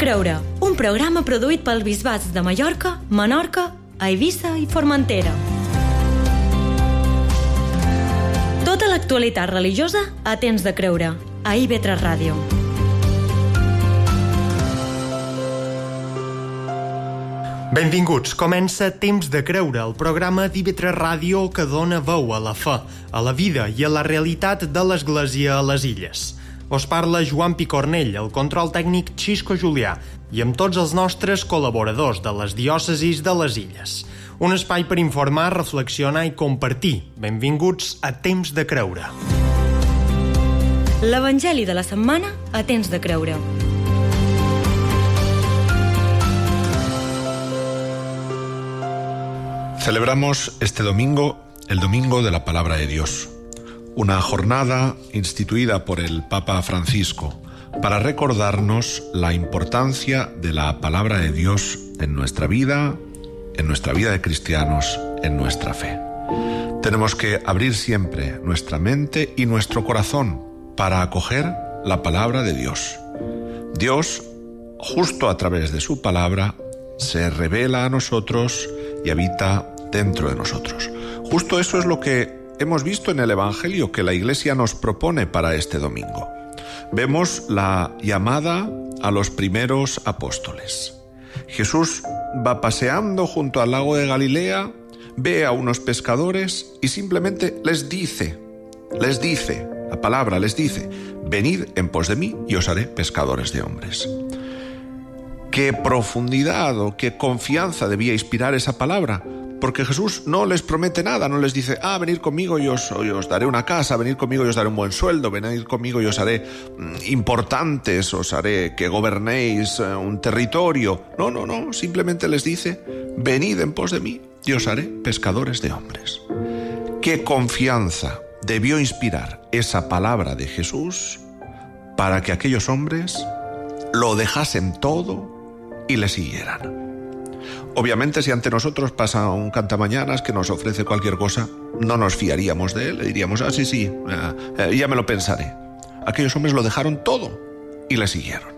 creure, un programa produït pels bisbats de Mallorca, Menorca, Eivissa i Formentera. Tota l'actualitat religiosa a Temps de Creure, a IB3 Ràdio. Benvinguts, comença Temps de Creure, el programa d'IB3 Ràdio que dona veu a la fe, a la vida i a la realitat de l'Església a les Illes. Us parla Joan Picornell, el control tècnic Xisco Julià, i amb tots els nostres col·laboradors de les diòcesis de les Illes. Un espai per informar, reflexionar i compartir. Benvinguts a Temps de Creure. L'Evangeli de la setmana a Temps de Creure. Celebramos este domingo, el Domingo de la Palabra de Dios, una jornada instituida por el Papa Francisco para recordarnos la importancia de la Palabra de Dios en nuestra vida de cristianos, en nuestra fe. Tenemos que abrir siempre nuestra mente y nuestro corazón para acoger la Palabra de Dios. Dios, justo a través de su palabra, se revela a nosotros y habita dentro de nosotros. Justo eso es lo que hemos visto en el Evangelio que la Iglesia nos propone para este domingo. Vemos la llamada a los primeros apóstoles. Jesús va paseando junto al lago de Galilea, ve a unos pescadores y simplemente les dice, la palabra les dice, venid en pos de mí y os haré pescadores de hombres. Qué profundidad o qué confianza debía inspirar esa palabra, porque Jesús no les promete nada, no les dice, venid conmigo y os daré una casa, venid conmigo y os daré un buen sueldo, venid conmigo y os haré importantes, os haré que gobernéis un territorio. No, simplemente les dice, venid en pos de mí y os haré pescadores de hombres. Qué confianza debió inspirar esa palabra de Jesús para que aquellos hombres lo dejasen todo y le siguieran. Obviamente, si ante nosotros pasa un cantamañanas que nos ofrece cualquier cosa, no nos fiaríamos de él, le diríamos, sí, ya me lo pensaré. Aquellos hombres lo dejaron todo y le siguieron.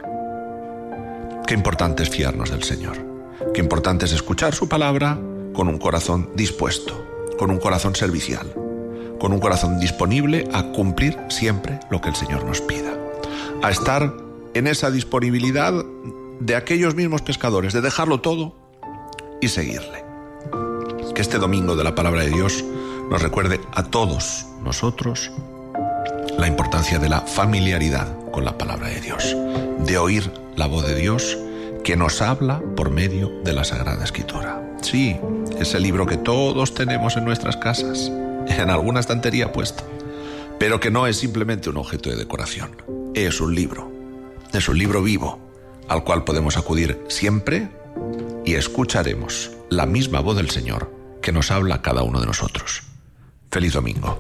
Qué importante es fiarnos del Señor. Qué importante es escuchar su palabra con un corazón dispuesto, con un corazón servicial, con un corazón disponible a cumplir siempre lo que el Señor nos pida. A estar en esa disponibilidad de aquellos mismos pescadores, de dejarlo todo y seguirle. Que este domingo de la Palabra de Dios nos recuerde a todos nosotros la importancia de la familiaridad con la Palabra de Dios, de oír la voz de Dios que nos habla por medio de la Sagrada Escritura. Sí, ese libro que todos tenemos en nuestras casas, en alguna estantería puesto, pero que no es simplemente un objeto de decoración. Es un libro vivo al cual podemos acudir siempre y escucharemos la misma voz del Señor que nos habla a cada uno de nosotros. Feliz domingo.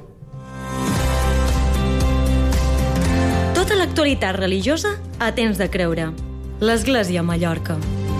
Tota l'actualitat religiosa a Temps de Creure. L'Església a Mallorca.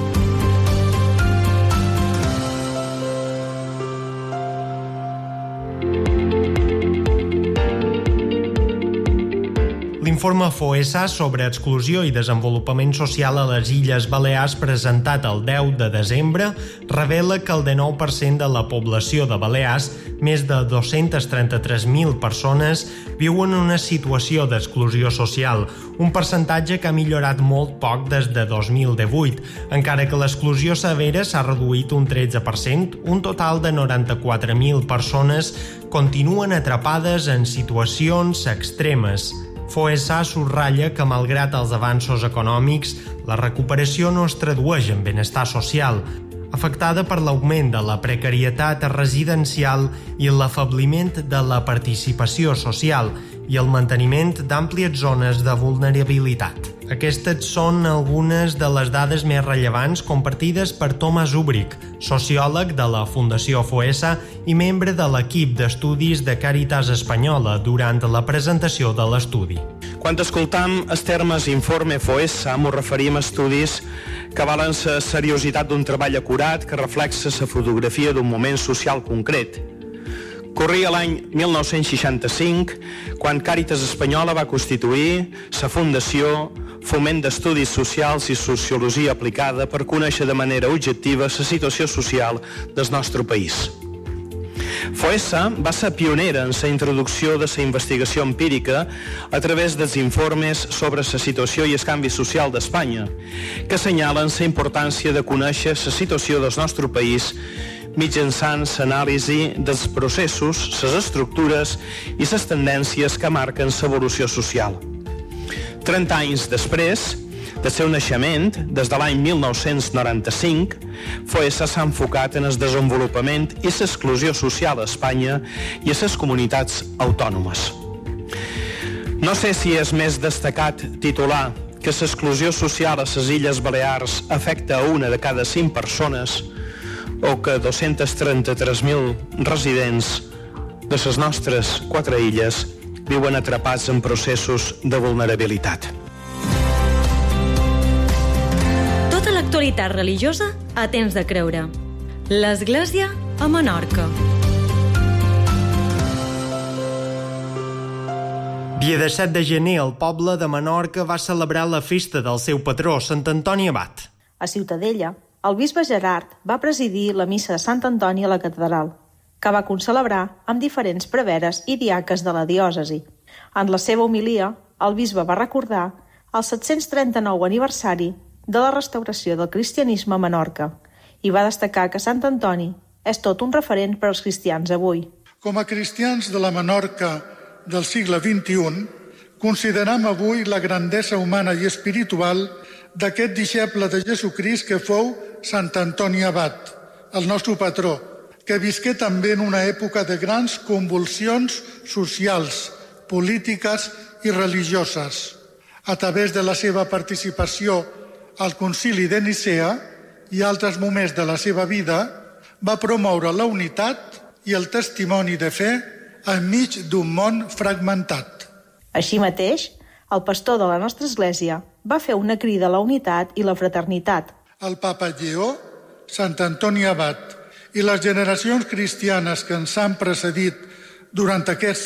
L'informe FOESA sobre exclusió i desenvolupament social a les Illes Balears presentat el 10 de desembre revela que el 19% de la població de Balears, més de 233.000 persones, viuen en una situació d'exclusió social, un percentatge que ha millorat molt poc des de 2018, encara que l'exclusió severa s'ha reduït un 13%, un total de 94.000 persones continuen atrapades en situacions extremes. FOESA subratlla que, malgrat els avanços econòmics, la recuperació no es tradueix en benestar social, afectada per l'augment de la precarietat residencial i l'afebliment de la participació social i el manteniment d'àmplies zones de vulnerabilitat. Aquestes són algunes de les dades més rellevants compartides per Thomas Ubrick, sociòleg de la Fundació FOESA i membre de l'equip d'estudis de Càritas Espanyola durant la presentació de l'estudi. Quan escoltam els termes informe FOESA, ens referim a estudis que valen la seriositat d'un treball acurat que reflexa la fotografia d'un moment social concret. Corria l'any 1965, quan Càritas Espanyola va constituir la Fundació foment d'estudis socials i sociologia aplicada per conèixer de manera objectiva la situació social del nostre país. FOESA va ser pionera en la introducció de la investigació empírica a través dels informes sobre la situació i el canvi social d'Espanya, que assenyalen la importància de conèixer la situació del nostre país mitjançant l'anàlisi dels processos, les estructures i les tendències que marquen l'evolució social. 30 anys després del seu naixement, des de l'any 1995, FOESA s'ha enfocat en el desenvolupament i l'exclusió social a Espanya i a les comunitats autònomes. No sé si és més destacat titular que l'exclusió social a les Illes Balears afecta a una de cada 5 persones o que 233.000 residents de les nostres 4 illes viuen atrapats en processos de vulnerabilitat. Tota l'actualitat religiosa a temps de creure. L'Església a Menorca. Dia de 7 de gener, el poble de Menorca va celebrar la festa del seu patró, Sant Antoni Abat. A Ciutadella, el bisbe Gerard va presidir la missa de Sant Antoni a la catedral, que va concelebrar amb diferents preveres i diaques de la diòcesi. En la seva homilia, el bisbe va recordar el 739 aniversari de la restauració del cristianisme a Menorca i va destacar que Sant Antoni és tot un referent per als cristians avui. Com a cristians de la Menorca del segle XXI, consideram avui la grandesa humana i espiritual d'aquest deixeble de Jesucrist que fou Sant Antoni Abat, el nostre patró, que visqué també en una època de grans convulsions socials, polítiques i religioses. A través de la seva participació al Concili de Nicea i altres moments de la seva vida, va promoure la unitat i el testimoni de fe enmig d'un món fragmentat. Així mateix, el pastor de la nostra església va fer una crida a la unitat i la fraternitat. El papa Lleó, Sant Antoni Abat i les generacions cristianes que ens han precedit durant aquests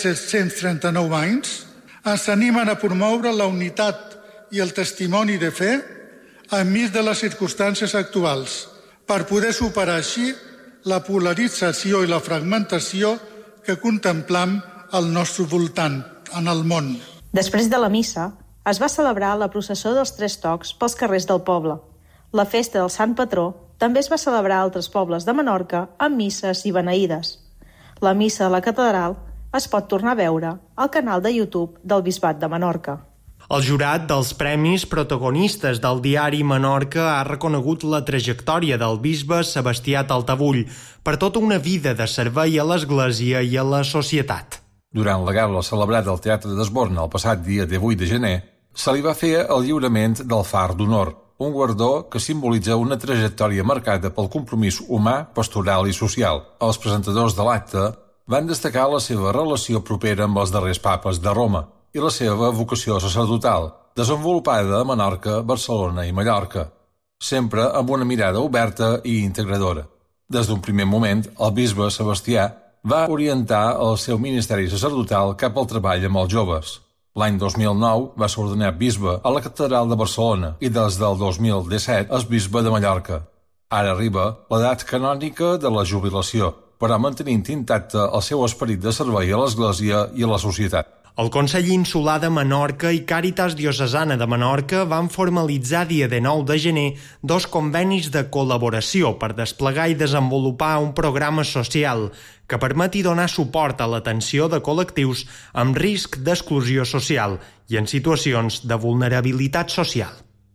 739 anys ens animen a promoure la unitat i el testimoni de fe enmig de les circumstàncies actuals, per poder superar així la polarització i la fragmentació que contemplam al nostre voltant, en el món. Després de la missa, es va celebrar la processó dels 3 tocs pels carrers del poble. La festa del Sant Patró també es va celebrar a altres pobles de Menorca amb misses i beneïdes. La missa a la catedral es pot tornar a veure al canal de YouTube del Bisbat de Menorca. El jurat dels Premis Protagonistes del diari Menorca ha reconegut la trajectòria del bisbe Sebastià Taltabull per tota una vida de servei a l'Església i a la societat. Durant la gala celebrada al Teatre d'Esborna el passat dia 18 de gener, se li va fer el lliurament del Far d'Honor, un guardó que simbolitza una trajectòria marcada pel compromís humà, pastoral i social. Els presentadors de l'acte van destacar la seva relació propera amb els darrers papes de Roma i la seva vocació sacerdotal, desenvolupada a Menorca, Barcelona i Mallorca, sempre amb una mirada oberta i integradora. Des d'un primer moment, el bisbe Sebastià va orientar el seu ministeri sacerdotal cap al treball amb els joves. L'any 2009 va ser ordenat bisbe a la Catedral de Barcelona i des del 2017 és bisbe de Mallorca. Ara arriba l'edat canònica de la jubilació, però mantenint intacte el seu esperit de servei a l'Església i a la societat. El Consell Insular de Menorca i Càritas Diocesana de Menorca van formalitzar dia 19 de gener 2 convenis de col·laboració per desplegar i desenvolupar un programa social que permeti donar suport a l'atenció de col·lectius amb risc d'exclusió social i en situacions de vulnerabilitat social.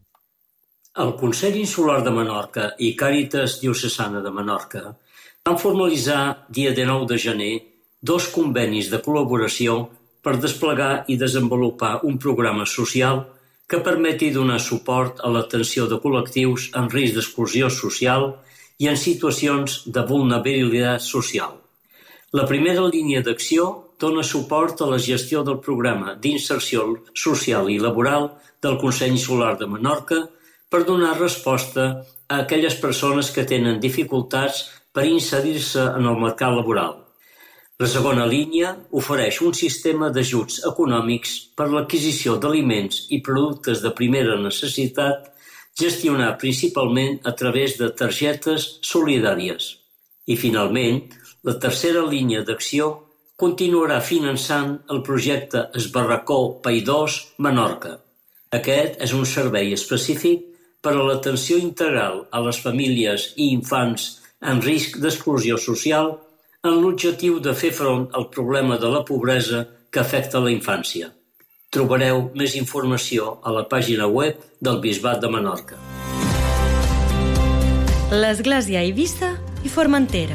El Consell Insular de Menorca i Càritas Diocesana de Menorca van formalitzar dia 19 de gener 2 convenis de col·laboració per desplegar i desenvolupar un programa social que permeti donar suport a l'atenció de col·lectius en risc d'exclusió social i en situacions de vulnerabilitat social. La primera línia d'acció dona suport a la gestió del programa d'inserció social i laboral del Consell Insular de Menorca per donar resposta a aquelles persones que tenen dificultats per inserir-se en el mercat laboral. La segona línia ofereix un sistema d'ajuts econòmics per l'adquisició d'aliments i productes de primera necessitat gestionat principalment a través de targetes solidàries. I finalment, la tercera línia d'acció continuarà finançant el projecte Esbarracó Paidós Menorca. Aquest és un servei específic per a l'atenció integral a les famílies i infants en risc d'exclusió social en l'objectiu de fer front al problema de la pobresa que afecta la infància. Trobareu més informació a la pàgina web del Bisbat de Menorca. L'Església a Eivissa i Formentera.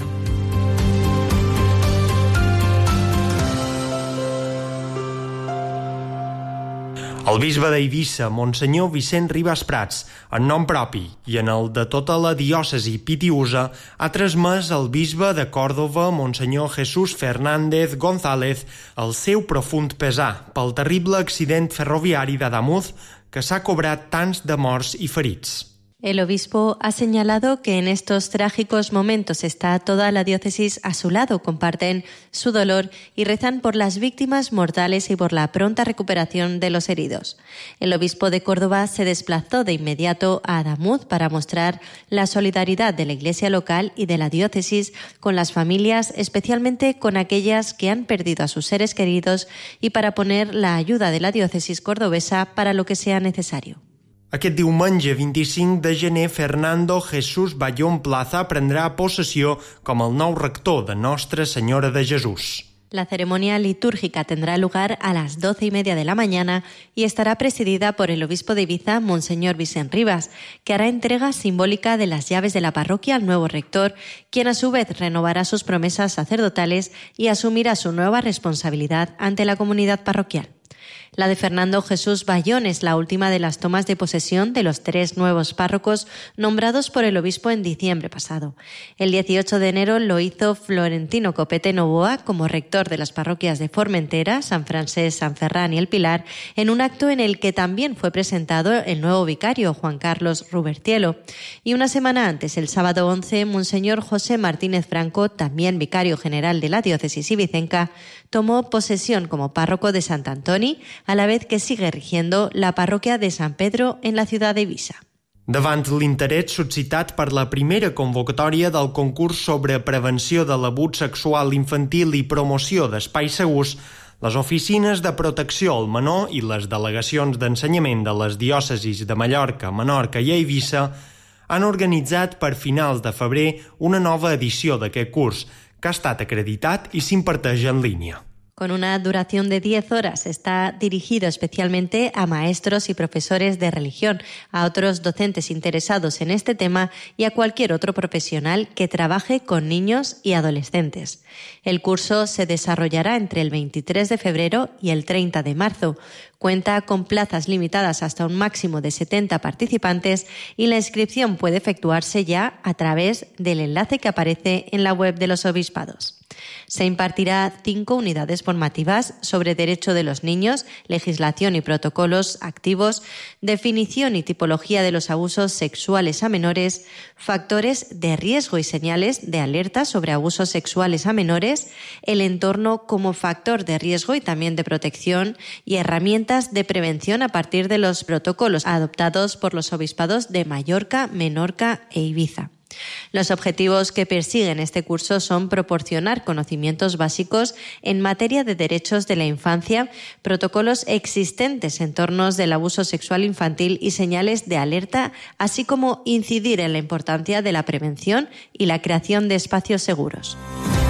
El bisbe d'Eivissa, Monsenyor Vicent Ribas Prats, en nom propi i en el de tota la diòcesi pitiusa, ha transmès al bisbe de Còrdova, Monsenyor Jesús Fernández González, el seu profund pesar pel terrible accident ferroviari d'Adamuz que s'ha cobrat tants de morts i ferits. El obispo ha señalado que en estos trágicos momentos está toda la diócesis a su lado, comparten su dolor y rezan por las víctimas mortales y por la pronta recuperación de los heridos. El obispo de Córdoba se desplazó de inmediato a Adamuz para mostrar la solidaridad de la Iglesia local y de la diócesis con las familias, especialmente con aquellas que han perdido a sus seres queridos, y para poner la ayuda de la diócesis cordobesa para lo que sea necesario. Aquest diumenge 25 de gener, Fernando Jesús Bayón Plaza prendrà possessió com el nou rector de Nostra Senyora de Jesús. La ceremonia litúrgica tendrá lugar a las 12:30 de la mañana y estará presidida por el obispo de Ibiza, Monseñor Vicent Ribas, que hará entrega simbólica de las llaves de la parroquia al nuevo rector, quien a su vez renovará sus promesas sacerdotales y asumirá su nueva responsabilidad ante la comunidad parroquial. La de Fernando Jesús Bayón es la última de las tomas de posesión de los 3 nuevos párrocos nombrados por el obispo en diciembre pasado. El 18 de enero lo hizo Florentino Copete Novoa como rector de las parroquias de Formentera, San Francés, San Ferran y El Pilar, en un acto en el que también fue presentado el nuevo vicario, Juan Carlos Rubertielo. Y una semana antes, el sábado 11, Monseñor José Martínez Franco, también vicario general de la diócesis ibicenca, tomó posesión como párroco de Sant Antoni, a la vez que sigue rigiendo la parroquia de San Pedro en la ciudad de Eivissa. Davant l'interès suscitat per la primera convocatòria del concurs sobre prevenció de l'abús sexual infantil i promoció d'espais segurs, les oficines de protecció al menor i les delegacions d'ensenyament de les diòcesis de Mallorca, Menorca i Eivissa han organitzat per finals de febrer una nova edició d'aquest curs, que ha estat acreditat i s'imparteix en línia. Con una duración de 10 horas, está dirigido especialmente a maestros y profesores de religión, a otros docentes interesados en este tema y a cualquier otro profesional que trabaje con niños y adolescentes. El curso se desarrollará entre el 23 de febrero y el 30 de marzo. Cuenta con plazas limitadas hasta un máximo de 70 participantes y la inscripción puede efectuarse ya a través del enlace que aparece en la web de los obispados. Se impartirá 5 unidades formativas sobre derecho de los niños, legislación y protocolos activos, definición y tipología de los abusos sexuales a menores, factores de riesgo y señales de alerta sobre abusos sexuales a menores, el entorno como factor de riesgo y también de protección y herramientas de prevención a partir de los protocolos adoptados por los obispados de Mallorca, Menorca e Ibiza. Los objetivos que persiguen este curso son proporcionar conocimientos básicos en materia de derechos de la infancia, protocolos existentes en torno del abuso sexual infantil y señales de alerta, así como incidir en la importancia de la prevención y la creación de espacios seguros.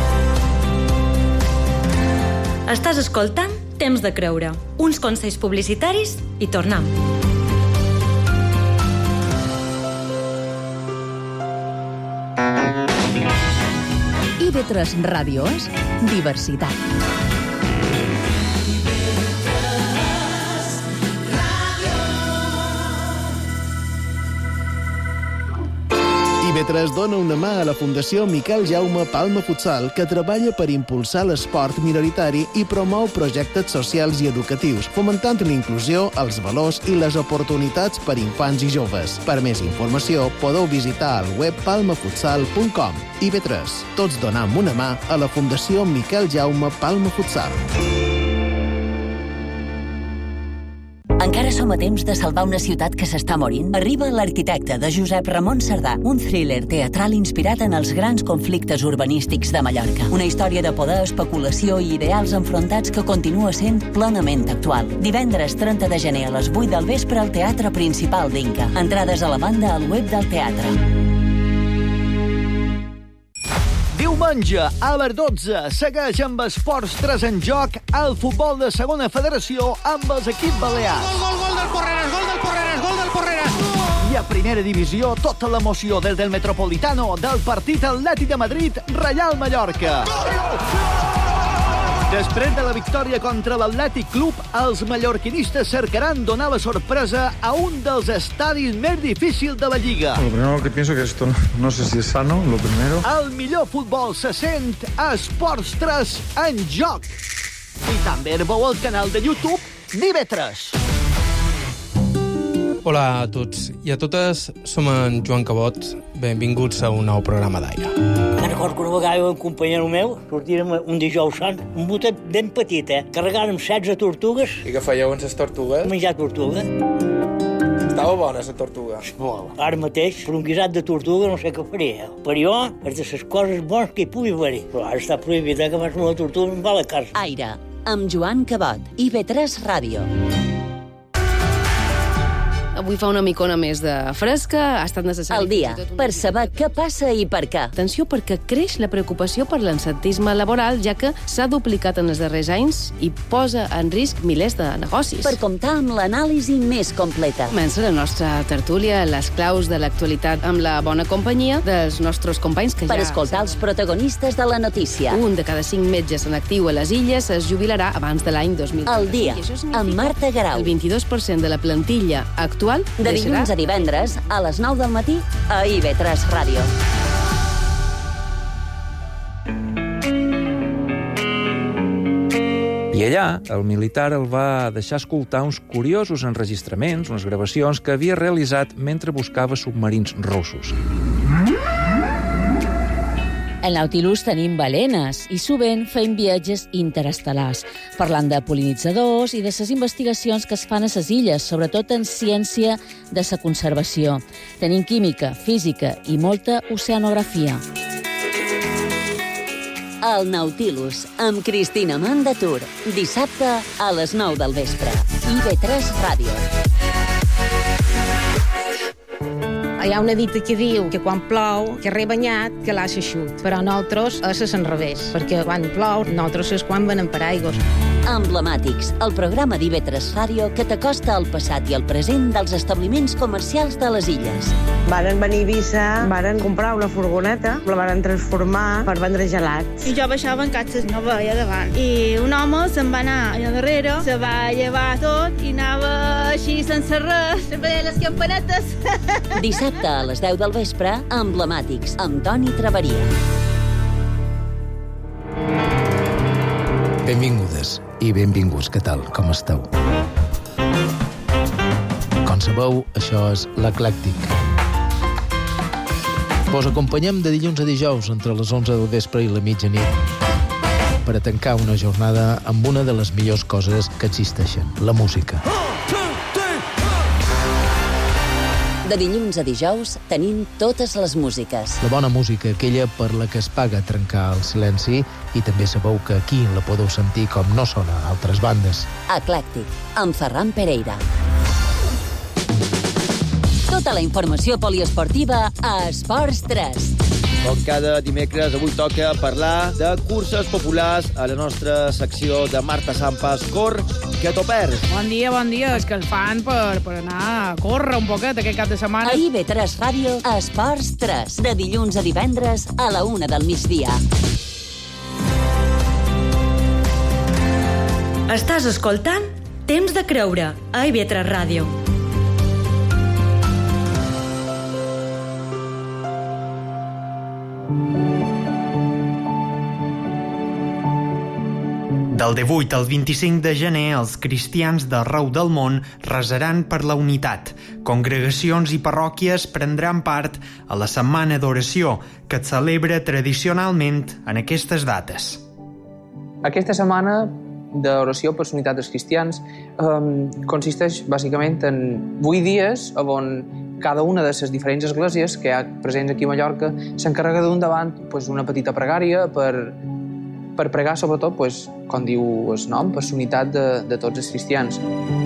Estàs escoltant Temps de Creure, uns consells publicitaris i tornem. IB3 Ràdio és diversitat. IB3 dona una mà a la Fundació Miquel Jaume Palma Futsal, que treballa per impulsar l'esport minoritari i promou projectes socials i educatius, fomentant la inclusió, els valors i les oportunitats per infants i joves. Per més informació, podeu visitar el web palmafutsal.com. IB3. Tots donam una mà a la Fundació Miquel Jaume Palma Futsal. Encara som a temps de salvar una ciutat que s'està morint? Arriba L'Arquitecte, de Josep Ramon Cerdà, un thriller teatral inspirat en els grans conflictes urbanístics de Mallorca. Una història de poder, especulació i ideals enfrontats que continua sent plenament actual. Divendres 30 de gener a les 8 del vespre al Teatre Principal d'Inca. Entrades a la banda al web del teatre. Diumenge, a les 12, segueix amb Esports 3 en joc el futbol de segona federació amb els equips balears. Gol del Porreres, gol del Porreres, gol del Porreres! I a primera divisió, tota l'emoció des del Metropolitano del partit Atlètic de Madrid-Reial Mallorca. Després de la victòria contra l'Atlètic Club, els mallorquinistes cercaran donar la sorpresa a un dels estadis més difícils de la Lliga. Lo primero que pienso que esto no sé si es sano, lo primero. El millor futbol se sent a Esports 3 en joc. I també veu el canal de YouTube d'IB3. Hola a tots i a totes, som en Joan Cabot. Benvinguts a un nou programa d'Aire. Me'n recordo que una vegada un companyero meu sortirem un dijous sant, un botet ben petit, carregàrem 16 tortugues. I què fèieu amb les tortugues? Menjar tortuga. Estava bona, la tortuga. Molt. Ara mateix, per un guisat de tortuga, no sé què faria. Per jo, és de les coses bones que hi pugui haver. Però ara està prohibit, que abans una tortuga em va a la casa. Aire, amb Joan Cabot, IB3 Ràdio. Avui fa una micona més de fresca, ha estat necessari... El dia, per saber què passa i per què. Atenció, perquè creix la preocupació per l'absentisme laboral, ja que s'ha duplicat en els darrers anys i posa en risc milers de negocis. Per comptar amb l'anàlisi més completa. Comença la nostra tertúlia, les claus de l'actualitat amb la bona companyia dels nostres companys que per escoltar els protagonistes de la notícia. Un de cada 5 metges en actiu a les Illes es jubilarà abans de l'any 2020. El dia, amb Marta Garau. El 22% de la plantilla actual de dilluns a divendres, a les 9 del matí, a IB3 Ràdio. I allà, el militar el va deixar escoltar uns curiosos enregistraments, unes gravacions que havia realitzat mentre buscava submarins russos. Al Nautilus tenim balenes i sovint fem viatges interestel·lars, parlant de pol·linitzadors i de les investigacions que es fan a les illes, sobretot en ciència de la conservació. Tenim química, física i molta oceanografia. El Nautilus, amb Cristina Mandatur, dissabte a les 9 del vespre. IB3 Ràdio. Hi ha una dita que diu que quan plou, que rebanyat, que l'assa xut. Però nosaltres és al revés, perquè quan plou, nosaltres és quan venen per aigües. Emblemàtics, el programa d'IB3 Ràdio que t'acosta al passat i al present dels establiments comercials de les illes. Varen venir a Eivissa, varen comprar una furgoneta, la varen transformar per vendre gelats. I jo baixava en catxes, no veia davant. I un home se'n va anar allà darrere, se va llevar tot i anava així sense res, sempre les campanetes. Dissabte a les 10 del vespre, Emblemàtics, amb Toni Traveria. Benvingudes i benvinguts, què tal, com esteu? Com sabeu, això és l'Eclèctic. Vos acompanyem de dilluns a dijous entre les 11 del vespre i la mitjanit per a tancar una jornada amb una de les millors coses que existeixen, la música. De dilluns a dijous tenim totes les músiques. La bona música, aquella per la que es paga trencar el silenci, i també sabeu que aquí la podeu sentir com no sona a altres bandes. Eclèctic, amb Ferran Pereira. Tota la informació poliesportiva a Esports 3. Com cada dimecres, avui toca parlar de curses populars a la nostra secció de Marta Sampas. Cor, que t'ho perds. Bon dia, és que el fan per anar a córrer un poquet aquest cap de setmana. A IB3 Ràdio, a Esports 3, de dilluns a divendres a la 1 del migdia. Estàs escoltant Temps de Creure, a IB3 Ràdio. Del 18 al 25 de gener, els cristians d'arreu del món resaran per la unitat. Congregacions i parròquies prendran part a la setmana d'oració, que es celebra tradicionalment en aquestes dates. Aquesta setmana d'oració per la unitat dels cristians consisteix bàsicament en 8 dies on cada una de les diferents esglésies que hi ha presents aquí a Mallorca s'encarrega d'un davant una petita pregària per pregar, sobretot, com diu el nom, per la unitat de tots els cristians.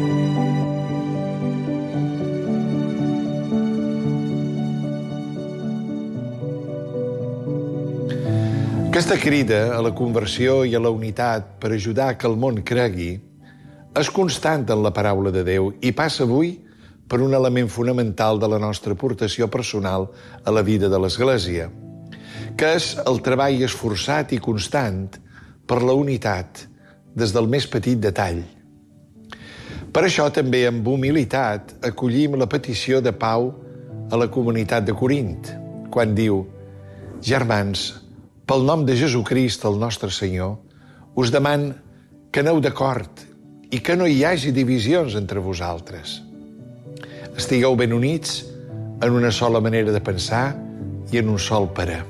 Aquesta crida a la conversió i a la unitat per ajudar que el món cregui és constant en la paraula de Déu i passa avui per un element fonamental de la nostra aportació personal a la vida de l'Església, que és el treball esforçat i constant per la unitat des del més petit detall. Per això també amb humilitat acollim la petició de Pau a la comunitat de Corint, quan diu: «Germans, pel nom de Jesucrist, el nostre Senyor, us deman que aneu d'acord i que no hi hagi divisions entre vosaltres. Estigueu ben units en una sola manera de pensar i en un sol parer».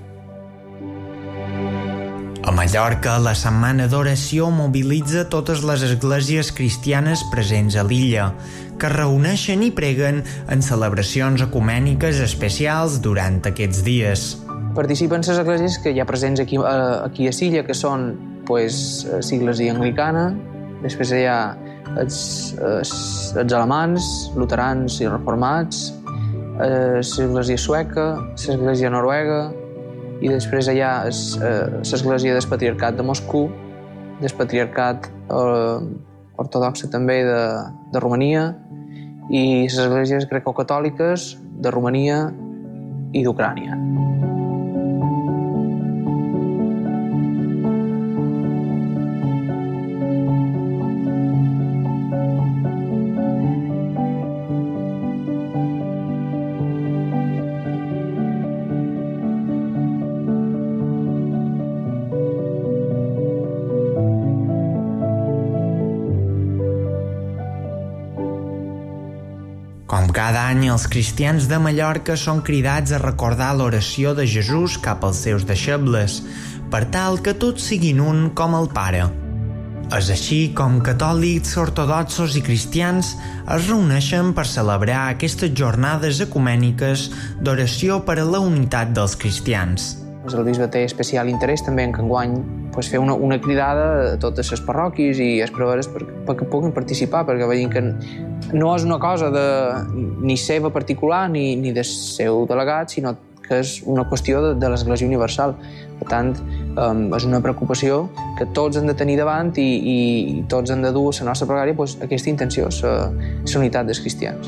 A Mallorca, la setmana d'oració mobilitza totes les esglésies cristianes presents a l'illa, que es reuneixen i preguen en celebracions ecumèniques especials durant aquests dies. Participen les esglésies que hi ha presents aquí a l'illa, que són l'Església anglicana, després hi ha els alamans, luterans i reformats, l'Església sueca, l'Església noruega, i després hi ha l'Església del Patriarcat de Moscou, del Patriarcat ortodoxe també de Romania, i les esglésies grecocatòliques de Romania i d'Ucrània. Com cada any, els cristians de Mallorca són cridats a recordar l'oració de Jesús cap als seus deixebles, per tal que tots siguin un com el Pare. És així com catòlics, ortodoxos i cristians es reuneixen per celebrar aquestes jornades ecumèniques d'oració per a la unitat dels cristians. El bisbe té especial interès també en que enguany fer una cridada a totes les parròquies i els preveres perquè puguin participar, perquè veiem que no és una cosa ni seva particular ni del seu delegat, sinó que és una qüestió de l'Església Universal. Per tant, és una preocupació que tots hem de tenir davant i tots hem de dur a la nostra pregària aquesta intenció, la unitat dels cristians.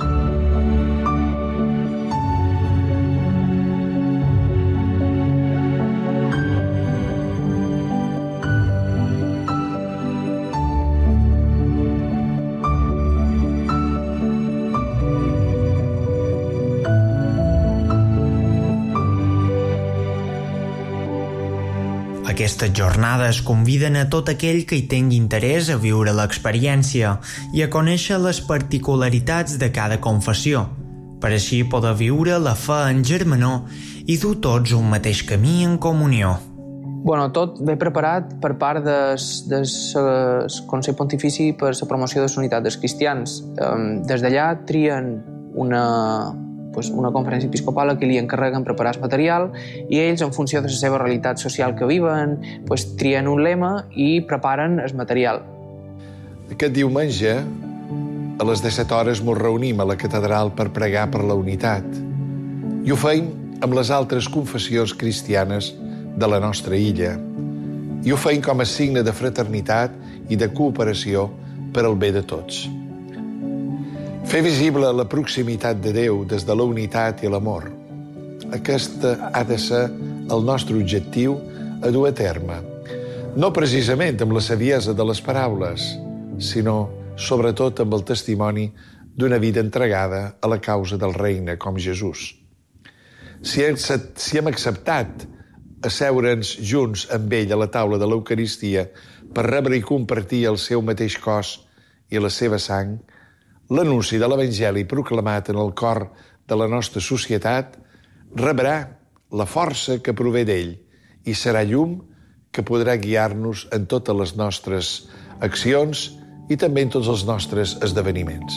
Aquestes jornades conviden a tot aquell que hi tingui interès a viure l'experiència i a conèixer les particularitats de cada confessió, per així poder viure la fe en germanor i dur tots un mateix camí en comunió. Tot ve preparat per part del Consell Pontifici per la promoció de la unitat dels cristians. Des d'allà trien una conferència episcopal a qui li encarreguen preparar el material i ells, en funció de la seva realitat social que viven, trien un lema i preparen el material. Aquest diumenge, a les 17 hores, ens reunim a la catedral per pregar per la unitat. I ho feim amb les altres confessions cristianes de la nostra illa. I ho feim com a signe de fraternitat i de cooperació per al bé de tots. Fer visible la proximitat de Déu des de la unitat i l'amor. Aquest ha de ser el nostre objectiu a dur a terme. No precisament amb la saviesa de les paraules, sinó sobretot amb el testimoni d'una vida entregada a la causa del regne com Jesús. Si hem acceptat asseure'ns junts amb ell a la taula de l'Eucaristia per rebre i compartir el seu mateix cos i la seva sang, l'anunci de l'Evangeli proclamat en el cor de la nostra societat rebrà la força que prové d'ell i serà llum que podrà guiar-nos en totes les nostres accions i també en tots els nostres esdeveniments.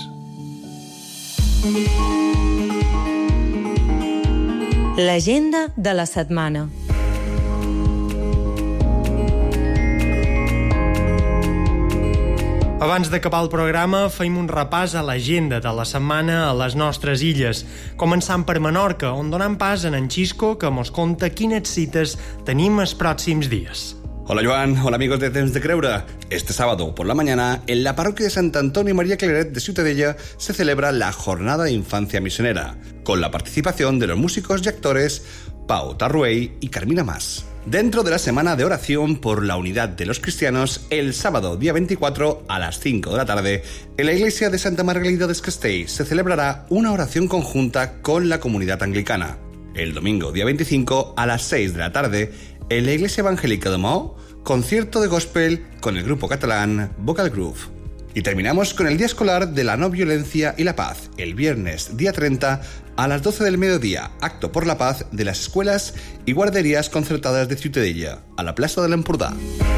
L'agenda de la setmana. Abans d'acabar el programa, feim un repàs a l'agenda de la setmana a les nostres illes, començant per Menorca, on donem pas en Xisco, que mos conta quines cites tenim els pròxims dies. Hola Joan, hola amigos de Temps de Creure. Este sábado por la mañana, en la parroquia de Sant Antonio y María Claret de Ciutadella se celebra la Jornada de Infancia Misionera, con la participación de los músicos y actores Pau Tarruey y Carmina Mas. Dentro de la semana de oración por la unidad de los cristianos, el sábado día 24 a las 5 de la tarde, en la iglesia de Santa Margalida de Escastell se celebrará una oración conjunta con la comunidad anglicana. El domingo día 25 a las 6 de la tarde, en la iglesia evangélica de Maó, concierto de gospel con el grupo catalán Vocal Groove. Y terminamos con el día escolar de la no violencia y la paz, el viernes día 30 a las 12 del mediodía, acto por la paz de las escuelas y guarderías concertadas de Ciutadella, a la plaça de l'Empordà.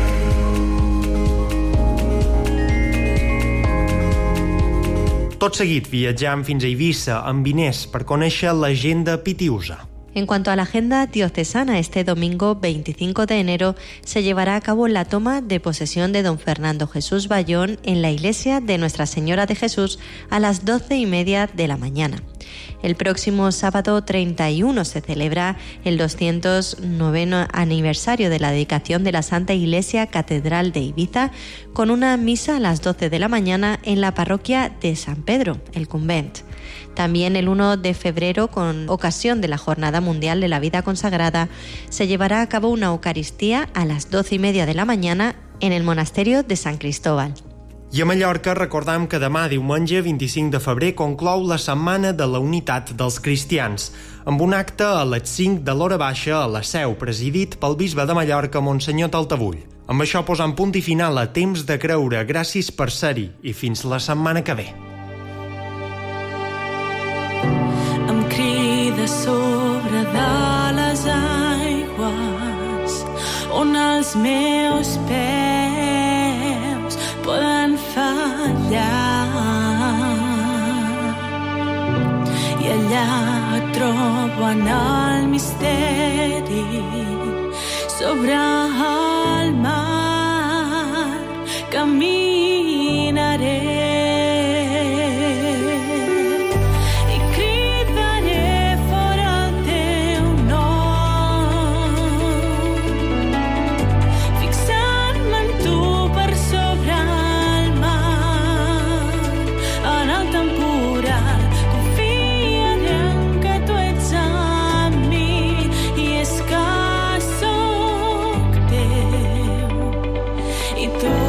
Tot seguit viatjam fins a Eivissa amb Inés per conèixer l'agenda pitiusa. En cuanto a la agenda diocesana, este domingo 25 de enero se llevará a cabo la toma de posesión de don Fernando Jesús Bayón en la iglesia de Nuestra Señora de Jesús a las 12:30 de la mañana. El próximo sábado 31 se celebra el 209 aniversario de la dedicación de la Santa Iglesia Catedral de Ibiza con una misa a las 12 de la mañana en la parroquia de San Pedro, el Convent. También el 1 de febrero, con ocasión de la Jornada Mundial de la Vida Consagrada, se llevará a cabo una Eucaristía a las 12:30 de la mañana en el monasterio de Sant Cristóbal. I a Mallorca recordam que demà, diumenge 25 de febrer, conclou la Setmana de la Unitat dels Cristians, amb un acte a les 5 de l'hora baixa a la Seu, presidit pel bisbe de Mallorca, Monsenyor Taltabull. Amb això posant punt i final a Temps de Creure. Gràcies per ser-hi i fins la setmana que ve. Em crida sobre de les aigües on els meus peus poden fallar i allà trobo en el misteri sobre el mar caminaré. Y tú